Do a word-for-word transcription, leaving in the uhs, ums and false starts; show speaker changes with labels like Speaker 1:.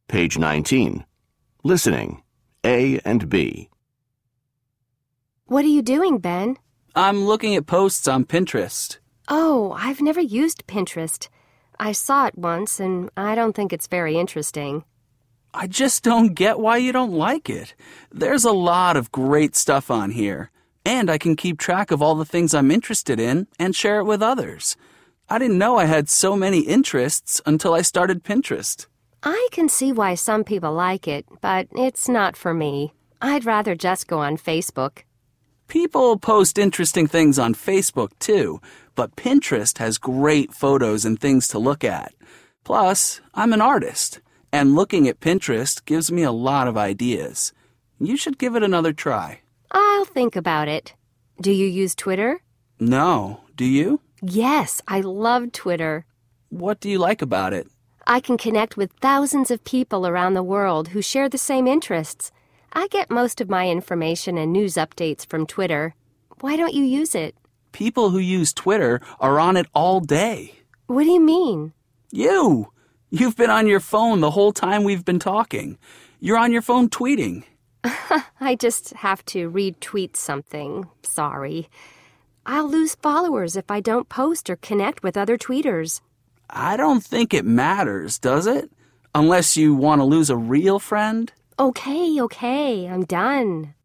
Speaker 1: Page nineteen. Listening. A and B.
Speaker 2: What are you doing, Ben?
Speaker 3: I'm looking at posts on Pinterest.
Speaker 2: Oh, I've never used Pinterest. I saw it once, and I don't think it's very interesting.
Speaker 3: I just don't get why you don't like it. There's a lot of great stuff on here, and I can keep track of all the things I'm interested in and share it with others. I didn't know I had so many interests until I started Pinterest.
Speaker 2: I can see why some people like it, but it's not for me. I'd rather just go on Facebook.
Speaker 3: People post interesting things on Facebook, too, but Pinterest has great photos and things to look at. Plus, I'm an artist, and looking at Pinterest gives me a lot of ideas. You should give it another try.
Speaker 2: I'll think about it. Do you use Twitter?
Speaker 3: No. Do you?
Speaker 2: Yes, I love Twitter.
Speaker 3: What do you like about it?
Speaker 2: I can connect with thousands of people around the world who share the same interests. I get most of my information and news updates from Twitter. Why don't you use it?
Speaker 3: People who use Twitter are on it all day.
Speaker 2: What do you mean?
Speaker 3: You! You've been on your phone the whole time we've been talking. You're on your phone tweeting.
Speaker 2: I just have to retweet something. Sorry. I'll lose followers if I don't post or connect with other tweeters.
Speaker 3: I don't think it matters, does it? Unless you want to lose a real friend?
Speaker 2: Okay, okay, I'm done.